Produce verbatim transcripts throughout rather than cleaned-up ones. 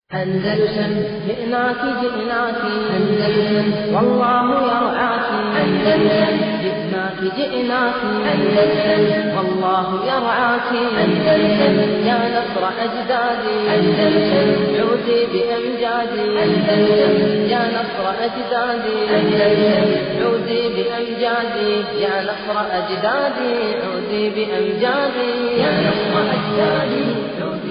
أندلسن جئناك جئناك أندلسن والله يرعاك أندلسن جئناك جئناك أندلسن والله يرعاك أندلسن يا نصر أجدادي أندلسن عودي بأمجادي أندلسن يا نصر أجدادي أندلسن عودي بأمجادي يا نصر أجدادي عودي بأمجادي يا نصر أجدادي عودي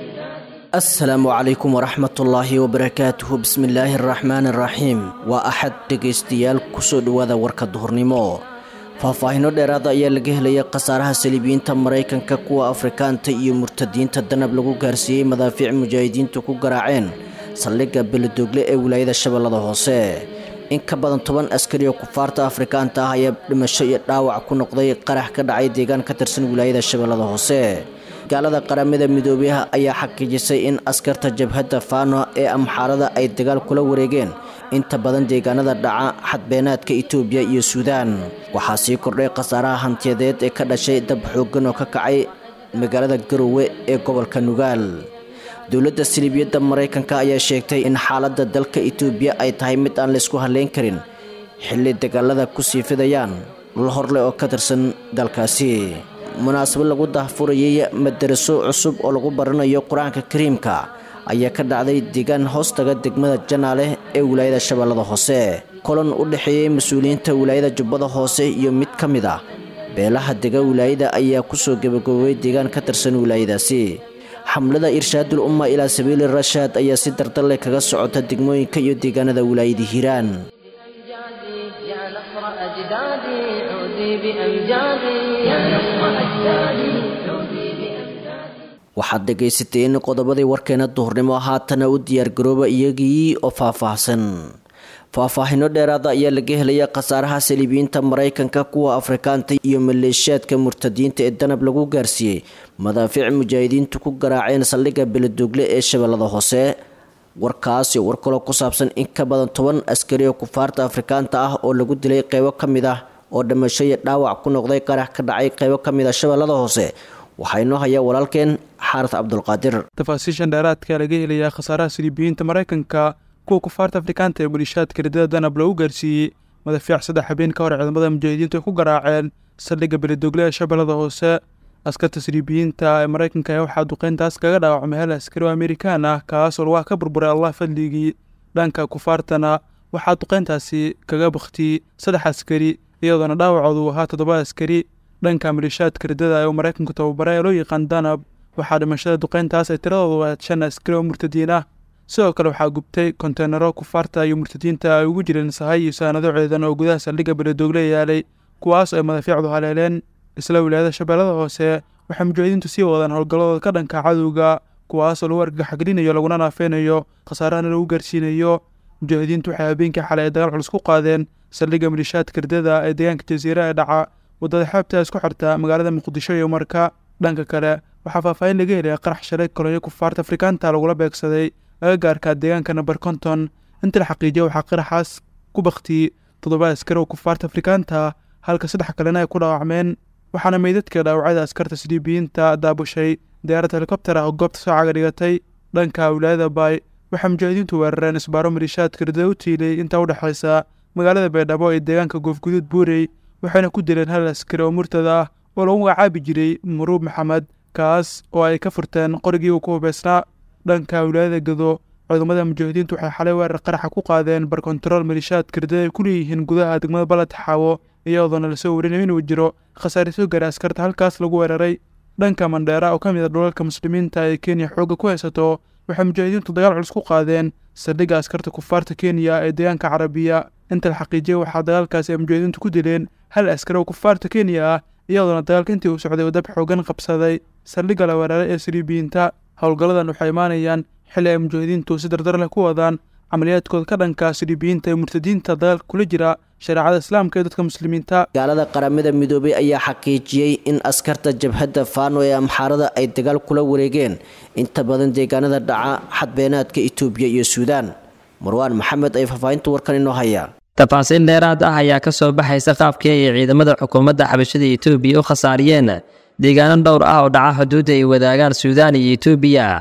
السلام عليكم ورحمة الله وبركاته بسم الله الرحمن الرحيم وأحد دقيستيال كسود وذا ورك الظهرنمو فافاهنو ديرادا ايا لغهليا قصارها سليبين تمريكان كاكوا أفريكان تأيو مرتدين تدنب لغو غارسيي مدافع مجاهدين تكو غراعين ساليقا بلدوغلي اي ولايدا شبالada hoose in ka badan toban askari oo kufaarta Afrikaanta ah ayaa dhimasho iyo dhaawac ku noqday qarax ka dhacay deegaan ka tirsan wilaayada shabeellada hoose gaalada qaramada midoobay ayaa xaqiijisay in askarta jabhadda Faano ee amxaarada ay dagaal kula wareegeen inta badan deegaanada dhaca xadbeenaadka Itoobiya iyo Suudaan waxaa sii kordhay khasaaraha hantiyadeed ee ka dhashay dab xooggan oo ka kacay magaalada Garowe ee gobolka Nugaal dawladda Silibiyada Mareykanka ayaa sheegtay in xaaladda dalka Itoobiya ay tahay mid aan la isku haleyn karin xilli dagaalada ku sii fidayaan la horle oo ka tirsan dalkaasi munaasabad lagu daahfurayay madaraso cusub oo lagu baranayo Quraanka Kariimka ayaa ka dhacday deegaan hoostaga degmada Janaale ee wilaayada Shabeellada Hoose kulan u dhaxeeyay mas'uuliyiinta wilaayada Jubbada Hoose iyo mid kamid ah beelaha dega wilaayada ayaa ku soo gabagabay deegaan ka tirsan wilaayadaasi xamlada irshaadul umma ila sabiil rashaad ayaa si dardar leh kaga socota degmooyinka iyo deegaanada wilaayada Hiiraan يا نصر أجدادي عودي بأمجادي يا نصر أجدادي عودي بأمجادي waxaad dhageysateen qodobadii warkeena duhurnimo haatana u diyaar garooba iyagii oo faahfaahsan faahfaahino dheeraada ayaa laga helaya khasaaraha saliibiyiinta Mareykanka kuwa Afrikaanta iyo maleeshiyaadka murtadiinta ee danab lagu gaarsiiyay madaafiic mujaahidiintu ku garaaceen saldhigga Beledoogle ee Shabeellada Hoose warkaasi war kale ku saabsan in ka badan toban askari oo kufaarta Afrikaanta ah oo lagu dilay qaybo kamid ah oo dhimasho iyo dhaawac ku noqday qarax ka dhacay qaybo kamid ah Shabeellada Hoose waxaynu hayaa walaalkeen Xaaris Cabdulqaadir tafaasiishan dheeraadka laga helaya khasaaraha saliibiyiinta Mareykanka kuwa kufaarta Afrikaanta ee maleeshiyaadka ridada danab lagu gaarsiiyay madaafiic saddex habeen ka hor ciidamada mujaahidiintu ku garaaceen saldhigga Beledoogle ee Shabeellada Hoose askarta saliibiyiinta ee Mareykanka ayaa waxaa duqeyntaas kaga dhaawacmay hal askari oo Amerikaan ah kaas oo ka burburay Allah fadligii dhanka kufaartana waxaa duqeyntaasi kaga baqtay saddex askari iyadoo dhaawacoodu ahaa toddoba askari dhanka maleeshiyaadka ridada ee Mareykanku tababaray loo yaqaan danab waxaa dhimashada duqeyntaas ay tiradoodu ahayd shan askari oo murtadiin ah sidoo kale waxaa gubtay konteynaro kufaarta iyo murtadiinta ay ugu jireen sahay iyo saanado ciidan oo gudaha saldhigga Beledoogle yaalay kuwaas ay madaafiicdu haleeleen isla wilaayada Shabeellada Hoose waxa mujaahidiintu sii wadaan howlgalada ka dhanka cadawga kuwaas oo lagu argagaxgelinayo laguna naafeenayo khasaarana lagu gaarsiinayo mujaahidiintu waxay habeenkii xalay dagaal culus ku qaadeen saldhigga maleeshiyaadka ridada ee deegaanka Jasiirada ee dhaca wadada xeebta isku xirta magaalada Muqdisho iyo Marka dhanka kale waxaa faahfaahin laga helay qarax shalay kolonyo kufaarta Afrikaanta lagula beegsaday agagaarka deegaanka number konton inta la xaqiijiyay waxaa qaraxaas ku baqtay toddoba askari oo kufaarta Afrikaanta halka saddex kalena ay ku dhaawacmeen waxaana meydadka dhaawacada askarta saliibiyiinta daabushay diyaarad helikobtar ah oo goobta soo caga dhigatay dhanka wilaayada Bay waxaa mujaahidiintu weerareen isbaaro maleeshiyaadka ridada u tiilay inta u dhaxaysa magaalada Baydhabo ee deegaanka Goofguduud Buurey waxayna ku dileen hal askari oo murtada ah oo lagu magacaabi jiray Muruub Maxamed kaas oo ay ka furteen qorigii uu ku hubeysnaa dhanka wilaayada Gado ciidamada mujaahidiintu waxay xalay weerar qaraxa ku qaadeen bar control maleeshiyaadka ridada ay ku leeyihiin gudaha degmada Balad Xaawo iyadoo la soo warinay inuu jiro khasaare soo gaaray askarta halkaas lagu weeraray dhanka Mandheera oo kamid ah dhulalka muslimiinta ee Kenya xoog ku haysato waxa mujaahidiintu dagaal culus ku qaadeen saldhigga askarta kufaarta Kenya ee deegaanka Carabiya inta la xaqiijiyay waxaa dagaalkaasi ay mujaahidiintu ku dileen hal askari oo kufaarta Kenya ah iyadoo dagaalka intii uu socday wadab xoogan qabsaday saldhigga la weeraray ee saliibiyiinta howlgaladan waxay imaanayaan xilli ay mujaahidiintu si dardar leh ku wadaan عملياتكود كدنكا سليبيينتا مرتدينتا دال kula jira shariicada islaamka ee dadka muslimiinta gaalada qaramada midoobay ayaa xaqiijiyay in askarta jabhadda Faano ee amxaarada ay dagaal kula wareegeen inta badan deegaanada dhaca xadbeenaadka Itoobiya iyo Suudaan Marwaan Maxamed ay faafaynta warkan inoo haya tafaasiil dheeraad ah ayaa ka soo baxaysa qaabkii ay ciidamada xukuumadda xabashada Itoobiya u khasaariyeen deegaano dhowr ah oo dhaca xuduudda ay wadaagaan Suudaan iyo Itoobiya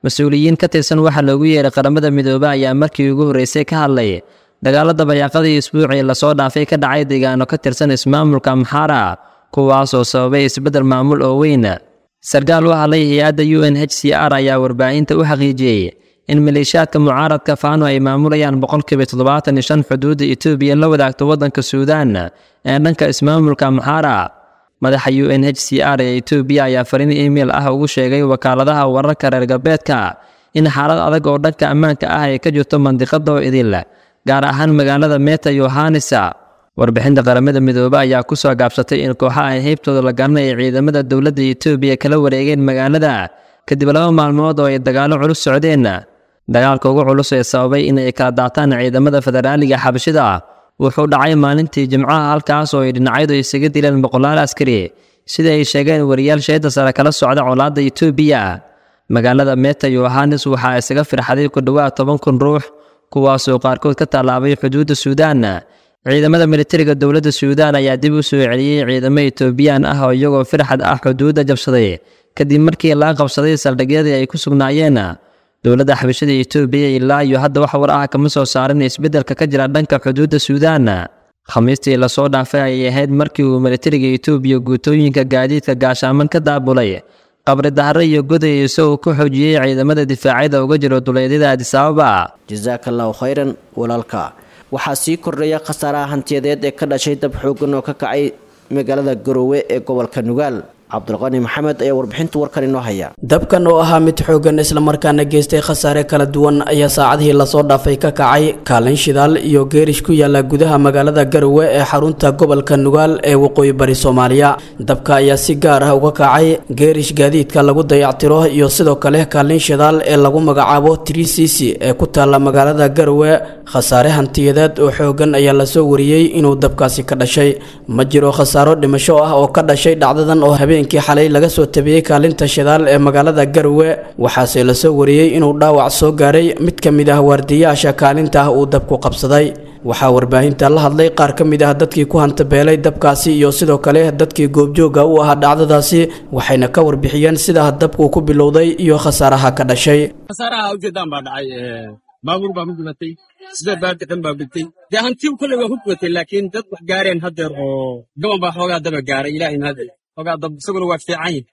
mas-uuliyiin ka tirsan waxaa loogu yeeray qaramada midoobe ayaa markii ugu horreysay ka hadlay dagaalada bayaaqadii isbuucii lasoo dhaafay ka dhacay deegaano ka tirsan ismaamulka Amhara kuwaasoo sababay isbeddel maamul oo weyn. sarkaal u hadlay hay-adda U N H C R ayaa warbaahinta u xaqiijiyey in maleeshiyaadka mucaaradka Faano ay maamulayaan boqolkiiba toddobaatan iyo shan xuduudda Itoobiya la wadaagto waddanka Suudaan ee dhanka ismaamulka Amhara. madaxa U N H C R ee Itoobiya ayaa fariin email ah ugu sheegay wakaaladaha wararka reer galbeedka in xaalad adag oo dhanka ammaanka ah ay ka jirto mandiqada oo idil gaar ahaan magaalada Meta Yohannes. warbixinta qaramada midoobe ayaa ku soo gaabsatay in kooxaha ay heybtooda la garanay ciidamada dowladda Itoobiya kala wareegeen magaalada kadib laba maalmood oo ay dagaalo culus socdeen. dagaalka ugu culus ee sababay in ay kala daataan ciidamada federaaliga xabashida wuxuu dhacay maalintii Jimcaha halkaas oo ay dhinacyadu isaga dileen boqolaal askari sida ay sheegeen wariyaal sheeda sare kala socda colaadda Itoobiya. magaalada Meta Yohannes waxaa isaga firxaday ku dhawaad toban kun ruux kuwaasoo qaarkood ka tallaabay xuduudda Suudaan. ciidamada militariga dowladda Suudaan ayaa dib u soo celiyay ciidamo Itoobiyaan ah oo iyagoo firxad ah xuduudda jabsaday kadib markii la qabsaday saldhigyadii ay ku sugnaayeen. dowladda xabashada Itoobiya ilaa iyo hadda wax war ah kama soo saarin isbeddelka ka jira dhanka xuduudda Suudaan. khamiistii la soo dhaafay ayay ahayd markii uu militariga Itoobiya guutooyinka gaadiidka gaashaaman ka daabulay qabri dahre iyo goday isagoo ku xoojiyay ciidamada difaacida uga jira duleedyada Addis Ababa. jazakallahu khayran walaalka. waxaa sii kordhaya khasaaraha hantiyadeed ee ka dhashay dab xoogan oo ka kacay magaalada Garowe ee gobolka Nugaal. cabdulqani maxamed ayaa warbixinta warkan inoo haya. dabkan oo ahaa mid xoogan isla markaana geystay khasaare kala duwan ayaa saacadihii lasoo dhaafay ka kacay kaalin shidaal iyo geerish ku yaala gudaha magaalada Garowe ee xarunta gobolka Nugaal ee waqooyi bari Soomaaliya. dabka ayaa si gaar ah uga kacay geerish gaadiidka lagu dayactiro iyo sidoo kale kaalin shidaal ee lagu magacaabo three C C ee ku taala magaalada Garowe. khasaare hantiyadeed oo xoogan ayaa la soo wariyay inuu dabkaasi ka dhashay. ma jiro khasaaro dhimasho ah oo ka dhashay dhacdadan oo habeenkii xalay laga soo tabiyay kaalinta shidaal ee magaalada Garowe, waxaase la soo wariyay inuu dhaawac soo gaaray mid ka mid ah waardiyaasha kaalinta ah uu dabku qabsaday. waxaa warbaahinta la hadlay qaar ka mid ah dadkii ku hantabeelay dabkaasi iyo sidoo kale dadkii goobjooga u ahaa dhacdadaasi, waxayna ka warbixiyeen sida dabku ku bilowday iyo khasaaraha ka dhashay. khasaaraha ujeedaan baa dhacay baabuur baa mudbatay sida baardiqan baa gubtay dee hanti kale waa gubtay laakiin dad wax gaareen hadeer oo gaban baa xoogaa daba gaaray ilaahay mahadin xoogaa dab isaguna waa fiican yahay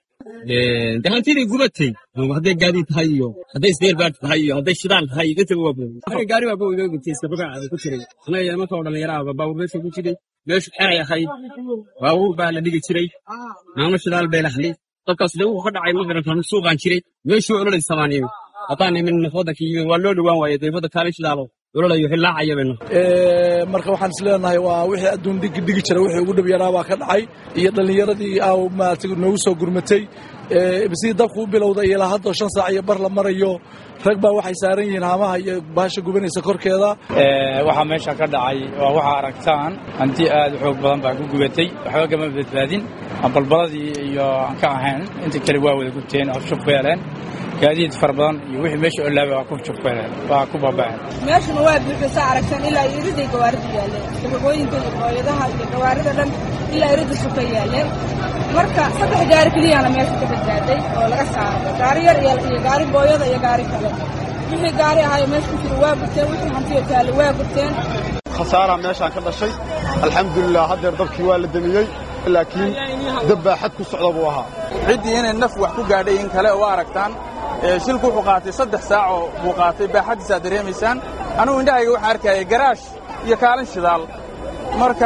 dee hantidii gubatay hadday gaadiid tahay iyo hadday isbeer baad tahay iyo hadday shidaal tahay intaba waa booday gaari waa booday gubtay sabaga ku jiray anaga imanka oo dhalinyaraha baabuur meesha ku jiray meesha xeray ahayd baabuur baa la dhigi jiray maamo shidaal bay lahayd dadkaas dee wuxuu ka dhacay ma garan suuqaan jiray meeshuu ololay samaaniyo haddaan imin wadankii waa loo dhawaan waayay dayfada kaalin shidaalo ololayo hilaacayabeno marka waxaan is leenahay waa wixii adduun dhigi dhigi jiray wixii ugu dhab yaraa baa ka dhacay iyo dhallinyaradii aa maaragtay noogu soo gurmatay sidii dabku u bilowday ilaa hadda shan saac iyo bar la marayo rag baa waxay saaran yihiin haamaha iyo baasha gubanaysa korkeeda. waxaa meesha ka dhacay waa waxaa aragtaan hanti aad u xoog badan baa ku gubatay waxba kama badbaadin balbaladii iyo aan ka ahayn inta kale waa wada gubteen horshub ku yeeleen gaadiid fara badan iyo wixii meesha olaaba waa ku jubkeen waa ku baaba'een meeshuna waa buuxisa aragsan ilaa iriday gawaarida yaaleen sababooyinka iyo hooyadaha iyo gawaarida dhan ilaa irida suka yaaleen marka saddex gaari keliyana meesha ka badbaaday oo laga saaray gaari yar iyo gaari booyada iyo gaari kale wixii gaari ahayo meesha ku jira waa gubteen wixii hantiyo taale waa gubteen. khasaara meeshaan ka dhashay alxamdulilah haddeer dabkii waa la damiyey laakiin dab baa xad ku socda buu ahaa ciddii inay naf wax ku gaadhay in kale oo aragtaan shilku wuxuu qaatay saddex saac oo buu qaatay baaxadiisa dareemaysaan anigu indhahayga waxaan arkayay garaash iyo kaalin shidaal marka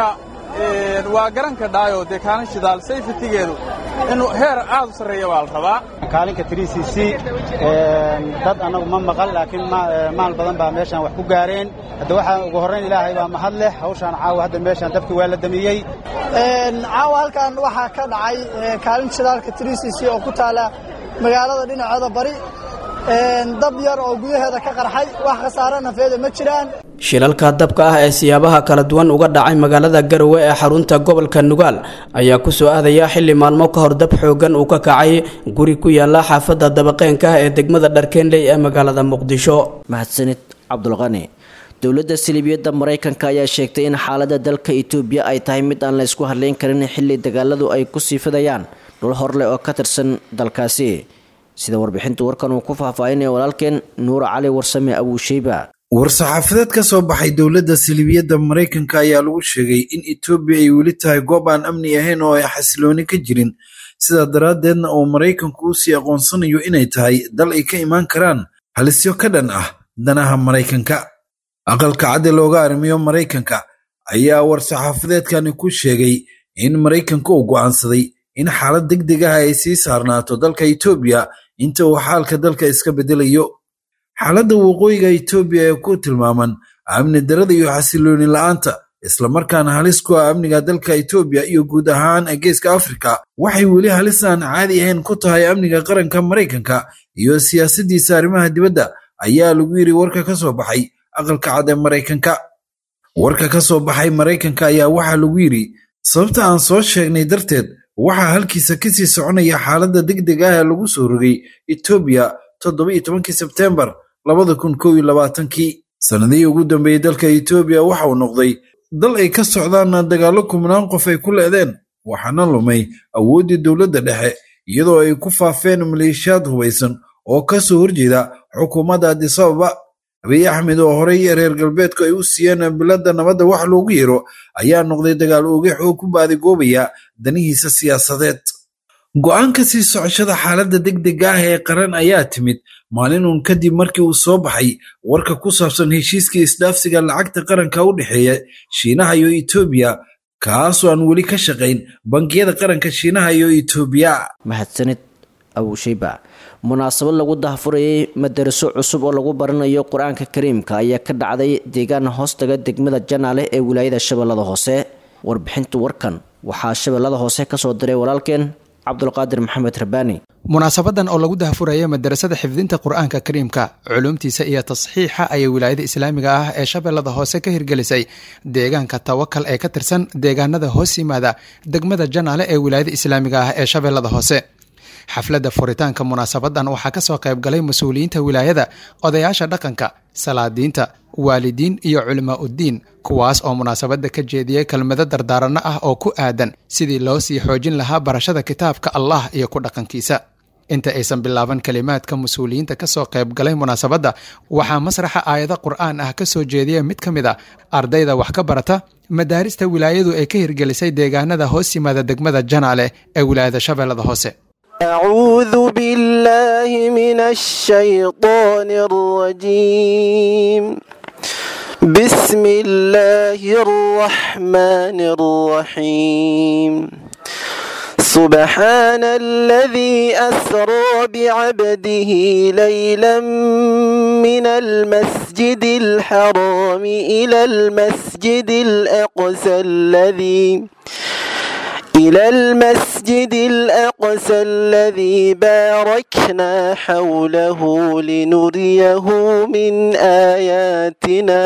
waa garanka dhaayo dee kaalin shidaal safetygeedu inuu heer aad u sarreeya waa la rabaa. kaalinka three C C dad annagu ma maqal laakiin maal badan baa meeshaan wax ku gaareen hadda waxaa ugu horrayn ilaahay baa mahad leh hawshaan caawa hadda meeshaan dabkii waa la damiyey. caawa halkan waxaa ka dhacay kaalin shidaalka three C C oo ku taala magaalada dhinaceeda bari dab yar oo gudaheeda ka qarxay wax khasaare nafeeda ma jiraan. shilalka dabka ah ee siyaabaha kala duwan uga dhacay magaalada Garowe ee xarunta gobolka Nugaal ayaa ku soo aadaya xilli maalmo ka hor dab xoogan uu ka kacay guri ku yaala xaafadda dabaqeenka ee degmada Dharkeenley ee magaalada Muqdisho. mahadsanid Cabdulqani. dowladda Silibiyada Mareykanka ayaa sheegtay in xaaladda dalka Itoobiya ay tahay mid aan la isku haleyn karin xilli dagaaladu ay ku siifadayaan dhul horle oo ka tirsan dalkaasi. sida warbixinta warkan uu ku faahfaahinaya walaalkeen nuur cali warsame abuushayba. war-saxaafadeed ka soo baxay dowladda silibiyadda maraykanka ayaa lagu sheegay in etoobiya ay weli tahay goob aan amni ahayn oo ay xasilooni ka jirin, sidaa daraaddeedna uu maraykanku u sii aqoonsanayo inay tahay dal ay ka imaan karaan halisyo ka dhan ah danaha maraykanka. aqalka cadde looga arrimiyo maraykanka ayaa war-saxaafadeedkani ku sheegay in maraykanka uu go'aansaday in xaalad degdeg ah ay sii saarnaato dalka etoobiya inta uu xaalka dalka iska beddelayo. xaaladda waqooyiga etoobiya ee ku tilmaaman amni darada iyo xasilooni la'aanta islamarkaana halis ku ah amniga dalka etoobiya iyo guud ahaan geeska afrika waxay weli halis aan caadi ahayn ku tahay amniga qaranka maraykanka iyo siyaasaddiisa arrimaha dibadda, ayaa lagu yidhi warka ka soo baxay aqalka cad ee maraykanka. warka ka soo baxay maraykanka ayaa waxaa lagu yidhi sababta aan soo sheegnay darteed waxaa halkiisa kasii soconaya xaaladda degdeg ah ee lagu soo rogay etoobiya toddoba iyo tobankii sebteembar labada kun kow iyo labaatankii. sanadihii ugu dambeeyey dalka etoobiya waxa uu noqday dal ay ka socdaan dagaallo kumnaan qof ay ku le'deen, waxaana lumay awooddii dowladda dhexe iyadoo ay ku faafeen maleeshiyaad hubaysan oo ka soo horjeeda xukuumadda addis ababa. abiy axmed oo horey reer galbeedku ay u siiyeen biladda nabadda wax loogu yeero ayaa noqday dagaal ogex oo ku baadigoobaya danihiisa siyaasadeed. go'aanka sii socoshada xaaladda degdega ah ee qaran ayaa timid maalin uun kadib markii uu soo baxay warka ku saabsan heshiiskii isdhaafsiga lacagta qaranka u dhexeeya shiinaha iyo etoobiya, kaasoo aan weli ka shaqayn bangiyada qaranka shiinaha iyo etoobiya. mahadsanid abuushayba. munaasabad lagu dahfurayay madaraso cusub oo lagu baranayo qur-aanka kariimka ayaa ka dhacday deegaan hoostaga degmada janaale ee wilaayada shabeellada hoose. warbixinta warkan waxaa shabeellada hoose ka soo diray walaalkeen cabdulqaadir maxamed rabbaani. munaasabadan oo lagu dahfuraya madarasada xifdinta qur-aanka kariimka culumtiisa iyo tasxiixa ayay wilaayada islaamiga ah ee shabeellada hoose ka hirgelisay deegaanka tawakal ee ka tirsan deegaanada hoos yimaada degmada janaale ee wilaayada islaamiga ah ee shabeellada hoose. xafladda furitaanka munaasabadan waxaa ka soo qayb galay mas-uuliyiinta wilaayada, odayaasha dhaqanka, salaadiinta, waalidiin iyo culamaa uddiin, kuwaas oo munaasabadda ka jeediyey kelmado dardaaranno ah oo ku aadan sidii loo sii xoojin lahaa barashada kitaabka allah iyo ku dhaqankiisa. inta aysan bilaaban kelimaadka mas-uuliyiinta ka soo qayb galay munaasabadda waxaa masraxa aayado qur'aan ah ka soo jeediya mid ka mid a ardayda wax ka barata madaarista wilaayadu ay ka hirgelisay deegaanada hoos yimaada degmada janaale ee wilaayada shabeellada hoose. أعوذ بالله من الشيطان الرجيم بسم الله الرحمن الرحيم سبحان الذي أسرى بعبده ليلا من المسجد الحرام إلى المسجد الأقصى الذي إلى المسجد الأقصى الذي باركنا حوله لنريه من آياتنا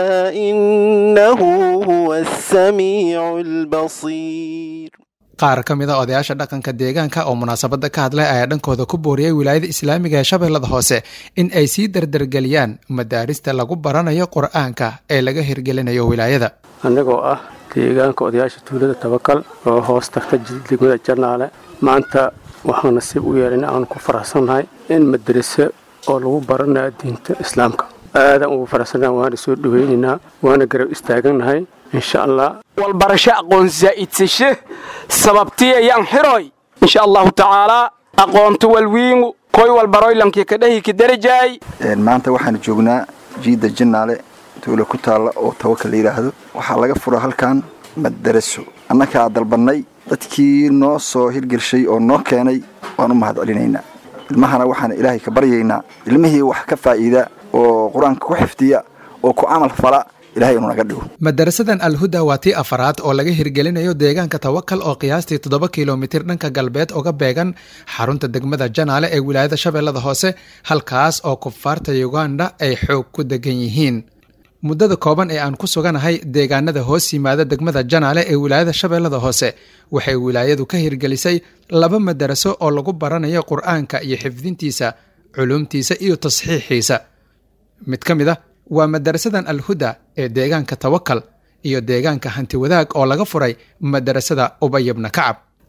إنه هو السميع البصير. qaar ka mid a odayaasha dhaqanka deegaanka oo munaasabadda ka hadlay ayaa dhankooda ku booriyey wilaayada islaamiga ee shabeellada hoose in ay sii dardargeliyaan madaarista lagu baranayo qur-aanka ee laga hirgelinayo wilaayada. annagoo ah deegaanka odayaasha tuulada tawakal oo hoos tagta degmada janaale, maanta waxaan nasiib u yeelay in aan ku faraxsannahay in madaraso oo lagu baranayo diinta islaamka aadaan ugu faraxsannahay, waana soo dhaweynaynaa, waana garab istaagannahay insha allah. walbarasho aqoon zaa'idsashe sababtii ayaan xiroy insha allahu tacaalaa aqoonto walwiingu koy walbaroylankii ka dhahi ka darajaay. maanta waxaan joognaa jiida janaale tuulo ku taalla oo tawakal la yidhaahdo. waxaa laga fura halkan madaraso annakaa dalbannay, dadkii noo soo hirgelshay oo noo keenay waan u mahad celinaynaa. ilmahana waxaan ilaahay ka baryaynaa ilmihii wax ka faa'iida oo qur-aanka ku xifdiya oo ku camal fala ilaahay inuu naga dhigo. madarasadan alhuda waa tii afaraad oo laga hirgelinayo deegaanka tawakal oo qiyaastii toddoba kilomitir dhanka galbeed uga beegan xarunta degmada janaale ee wilaayada shabeellada hoose, halkaas oo kufaarta uganda ay xoog ku degan yihiin. muddada kooban ee aan ku suganahay deegaanada hoos yimaada degmada janaale ee wilaayada shabeellada hoose waxay wilaayadu ka hirgelisay laba madaraso oo lagu baranayo qur-aanka iyo xifdintiisa, culumtiisa iyo tasxiixiisa. mid ka mid a waa madarasadan alhuda ee deegaanka tawakal iyo deegaanka hanti wadaag oo laga furay madarasada ubay ibna kacab.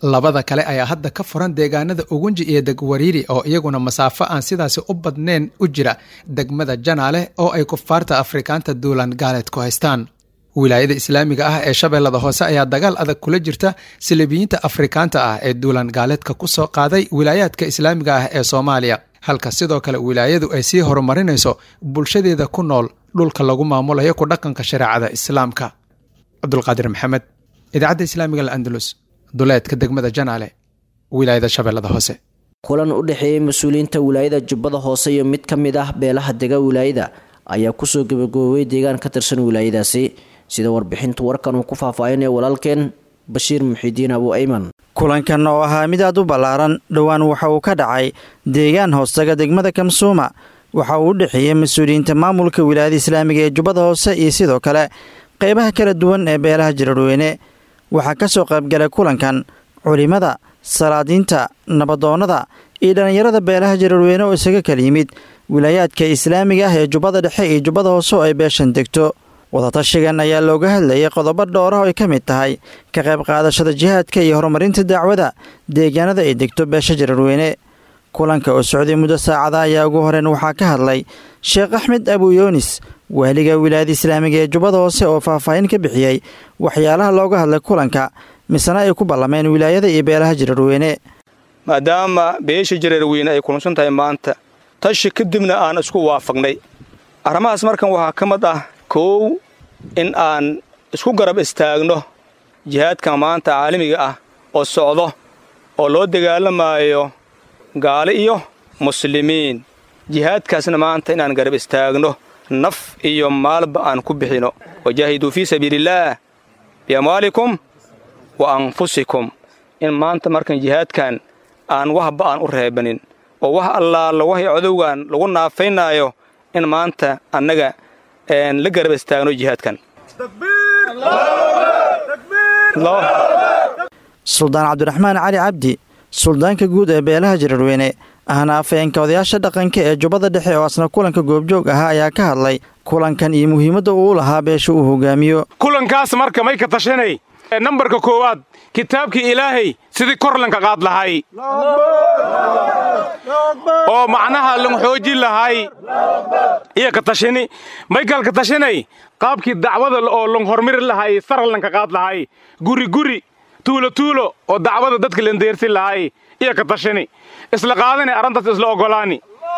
labada kale ayaa hadda ka furan deegaanada ugunji iyo degwariiri oo iyaguna masaafo aan sidaasi u badnayn u jira degmada janaale oo ay kufaarta afrikaanta duulaan gaaleed ku haystaan wilaayada islaamiga ah ee shabeellada hoose ayaa dagaal adag kula jirta silibiyiinta afrikaanta ah ee duulaan gaaleedka ku soo qaaday wilaayaadka islaamiga ah ee soomaaliya halka sidoo kale wilaayadu ay sii horumarinayso bulshadeeda ku nool dhulka lagu maamulayo ku dhaqanka shareecada islaamka cabdulqaadir maxamed idaacadda islaamiga al'andalus duleedka degmada janaale wilaayada shabeellada hoose kulan u dhexeeyey mas-uuliyiinta wilaayada jubbada hoose iyo mid ka mid ah beelaha dega wilaayada ayaa kusoo gabagaboobay deegaan ka tirsan wilaayadaasi sida warbixintu warkan uu ku faahfaahinaya walaalkeen bashiir muxiidiin abu ayman kulankan oo ahaa mid aad u ballaaran dhowaan waxa uu ka dhacay deegaan hoostaga degmada kamsuuma waxa uu u dhexeeyey mas-uuliyiinta maamulka wilaayada islaamiga ee jubbada hoose iyo sidoo kale qaybaha kala duwan ee beelaha jirarweyne waxaa ka soo qaybgalay kulankan culimada salaadiinta nabadoonnada iyo dhallinyarada beelaha jirarweyne oo isaga kala yimid wilaayaadka islaamiga ah ee jubbada dhexe iyo jubbada hoose oo ay beeshan degto wadatashigan ayaa looga hadlayay qodobo dhowr ah oo ay ka mid tahay ka qayb qaadashada jihaadka iyo horumarinta dacwada deegaanada ay degto beesha jirarweyne kulanka oo socday muddo saacada ayaa ugu horeen waxaa ka hadlay sheekh axmed abuyoonis waaliga wilaayada islaamiga ee jubbada hoose oo faahfaahin ka bixiyey waxyaalaha looga hadlay kulanka misena ay ku ballameen wilaayada iyo beelaha jirarweyne maadaama beesha jirarweyne ay kulansan tahay maanta tashi kadibna aan isku waafaqnay arrimahaas markan waxaa ka mid ah kow in aan isku garab istaagno jihaadkan maanta caalamiga ah oo socdo oo loo dagaalamaayo gaali iyo muslimiin jihaadkaasna maanta inaan garab istaagno naf iyo maalba aan ku bixino wajaahiduu fii sabiilillaah biamwaalikum wa anfusikum in maanta markan jihaadkan aan wahba aan u reebanin oo wax allaala waxay codowgan lagu naafaynaayo in maanta annaga la garab istaagno jihaadkan suldaan cabdiraxmaan cali cabdi suldaanka guud ee beelaha jirarweyne ahna afayeenka odayaasha dhaqanka ee jubbada dhexe oo asna kulanka goobjoog ahaa ayaa ka hadlay kulankan iyo muhiimadda uu lahaa beesha uu hogaamiyo kulankaas marka may ka tashanay nambarka koowaad kitaabkii ilaahay sidii kor lanka qaad lahay oo macnaha lan xoojin lahay iyo ka tashani may kal ka tashanay qaabkii dacwada oo lan hormari lahay sar lanka qaad lahay guri guri tuulo tuulo oo dacwada dadka lan deersin lahay iyo ka tashani isla qaadani arrintaas isla ogolaani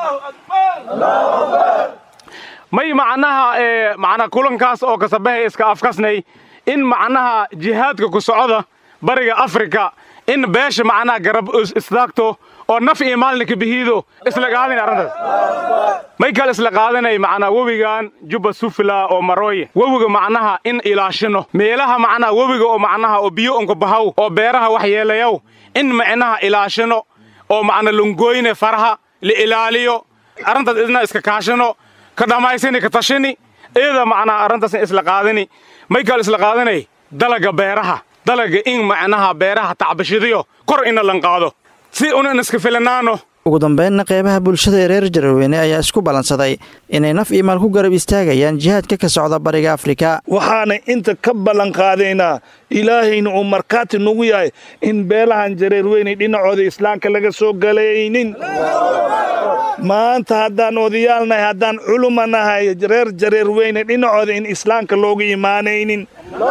may macnaha ee macna kulankaas oo ka sabahay iska afkasnay in macnaha jihaadka ku socda bariga Afrika in beesha macnaha garab istaagto oo naf iyo maalka bihiido isla qaadani arrintaas may kale isla qaadanay macnaha wabigan Juba Sufla oo Marooye wabiga macnaha in ilaashino meelaha macnaha wabiga oo macnaha oo biyo onka bahaw oo beeraha wax yeelayow in macnaha ilaashino oo macna lungoyne faraha la ilaaliyo arrintaas idna iska kaashano ka dhamaysani ka tashani iyada macnaha arrintaas isla qaadani may kale isla qaadanay dalaga beeraha dalaga in macnaha beeraha tacbashidiyo kor in la qaado si uuna iska filanaano ugu dambeynna qaybaha bulshada ee reer Jararweyne ayaa isku balansaday inay naf iyo maal ku garab istaagayaan jihaadka ka socda bariga Afrika waxaana inta ka balan qaadaynaa ilaahayna uu markaati nagu yahay in beelahan Jararweyne dhinacooda islaamka laga soo galaynin maanta haddaan odayaalnahay haddaan culumanahay reer Jararweyne dhinacooda in islaamka loogu imaanaynin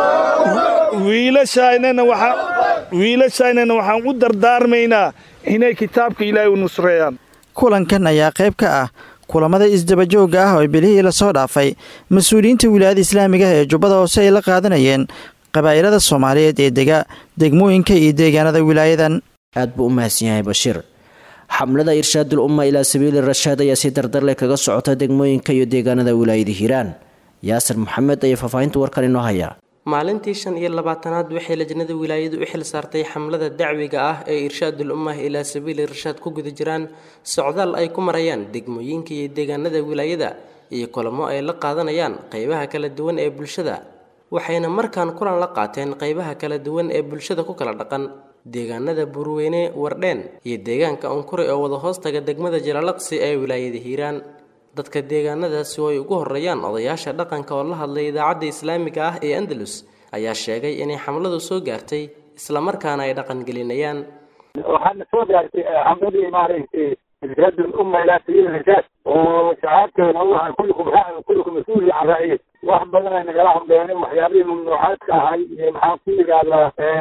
wiilashaynana waxa wiilashaynana waxaan u dardaarmaynaa inay kitaabka ilaahay u nusreeyaan kulankan ayaa qayb ka ah kulamada isdabajooga ah oo bilihii la soo dhaafay mas-uuliyiinta wilaayada islaamiga ee jubbada hoose ay la qaadanayeen qabaa'ilada Soomaaliyeed ee dega degmooyinka iyo deegaanada wilaayadan aad buu u mahadsan yahay Bashiir xamlada irshaadul umma ila sabiil rashaad ayaa si dardar leh kaga socota degmooyinka iyo deegaanada wilaayada Hiiraan yaasir maxamed ayaa faafahinta warkan inoo haya maalintii shan iyo labaatanaad waxay lajnada wilaayadu u xil saartay xamlada dacwiga ah ee irshaadul ummah ilaa sabiili irshaad ku guda jiraan socdaal ay ku marayaan degmooyinka iyo deegaanada wilaayada iyo kulamo ay la qaadanayaan qaybaha kala duwan ee bulshada waxayna markaan kulan la qaateen qaybaha kala duwan ee bulshada ku kala dhaqan deegaanada Burweyne Wardeen iyo deegaanka Onkure oo wada hoostaga degmada Jalaalaqsi ee wilaayada Hiiraan dadka deegaanadaasi oo ay ugu horeeyaan odayaasha dhaqanka oo la hadlay idaacadda islaamiga ah ee Andalus ayaa sheegay inay xamladu soo gaartay islamarkaana ay dhaqangelinayaan. waxaana soo gaartay xamladii maaragtay إرشاد الأمة إلى سبيل الرشاد وشعارتنا الله كلكم راع وكلكم مسؤول عن رعية واحد بدنا نقراهم بيانين وحيابين ممنوعات كهاي محاصيل على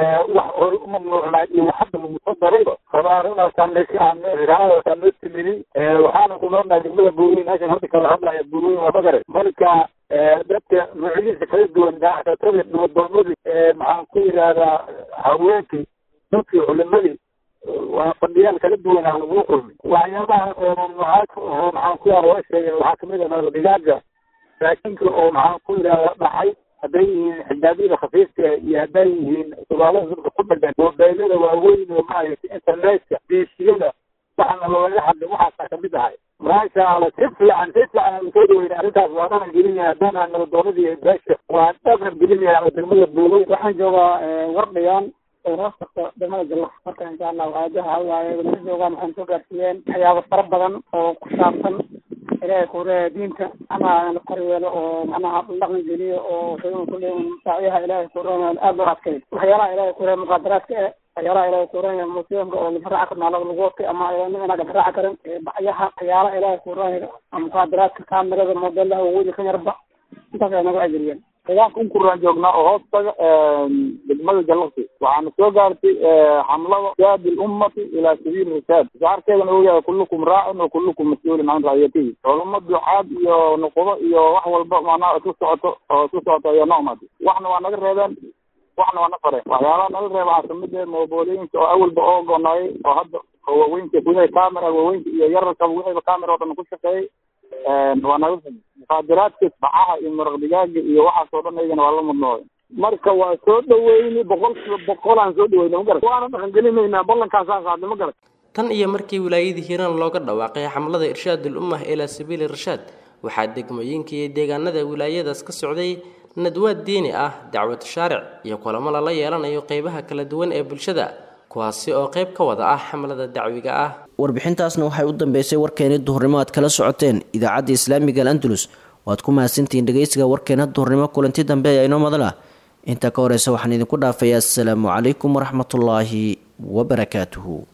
ممنوع محد من المصدرين خبارنا كان لك عن رعاية وكان نستمري وحانا كنا نجمع بورين عشان هذه كلها لا يبورين وبقرة ملكة dadka magaciisa kala duwan daacadada wadoomadii maxaanku yidhaahdaa haweenkii dadkii culimadii waa fadhiyaal kala duwan aan ugu kulmay waxyaabaha mamnuucaadka oo maxaan ku yaaba waa sheegay waxaa kamid ah nabaddigaaga raashinka oo maxaan ku yidhaahda dhacay hadday yihiin xijaabyada khafiifka iyo hadday yihiin subaalada dadka ku dhagan moobeylada waaweyn oo maaragtay internetka diishiyada waxaana looga hadlay waxaasaa kamid ahay maasha allah si fiican si fiican aan soo dhaweynay arrintaas waa dhaqan gelinaya haddaan aan nabadoonadii beesha waa dhaqan gelinaya degmada buulay waxaan joogaa wardhiyaan ورافق دماغ الله marka insha Allah waajaha hawaaye wada joogaan waxaan soo gaarsiiyeen waxyaabo fara badan oo ku saabsan ilaahay kureey diinta ama qoriyeelo oo macnaha dhaqan geliyo oo xubin ku leeyahay saaciyaha ilaahay kureey aad u adkay waxyaalaha ilaahay kureey muqaddaraadka waxyaalaha ilaahay kureey muslimka oo faraac ka nalaw lagu waqti ama inaga faraac karin bayaha waxyaalaha ilaahay kureey muqaddaraadka kaamirada modelaha wadi ka yarba intaas ay naga ajiriyeen deegaanka un kuraan joognaa oo hoostaga degmada jalaqsi waxaana soo gaartay xamlada irshad ummati ilaa sabiil rishaad shaarkeedana uu yahay kullukum raacin wa kullukum mas-uulin can raciyatihi culamo ducaad iyo nuqudo iyo wax walba macnaha isu socoto oo isu socoto ayaa noo imaatay waxna waa naga reebeen waxna waa na fareen waxyaabaha naga reeba waxaa kamid ah mooboolooyinka oo awalba oo gonaayay oo hadda oo waaweynka gudaha camera waaweynka iyo yararka wixiiba camera oo dhan ku shaqeeyay waa naga muqaadaraadka bacaha iyo maraq digaaga iyo waxaas oo dhan iyagana waa la mudnooday marka waa soo dhaweyni boqolkiiba boqol aan soo dhaweyna ma garat waana dhaqangelinaynaa ballankaasaan qaadnay ma garat tan iyo markii wilaayadii hiiraan looga dhawaaqay xamlada irshaadul ummah ilaa sabiili rashaad waxaa degmooyinka iyo deegaanada wilaayadaas ka socday nadwaad diini ah dacwad shaaric iyo kulamo lala yeelanayo qeybaha kala duwan ee bulshada kuwaasi oo qayb ka wada ah xamlada dacwiga ah warbixintaasna waxay u dambeysay warkeena duhurnimo aad kala socoteen idaacadda islaamiga al-andalus waad ku mahadsantihiin dhegeysiga warkeena duhurnimo kulanti dambe ayaa inoo madala inta ka horeysa waxaan idinku dhaafayaa assalaamu calaykum waraxmatullaahi wabarakaatuhu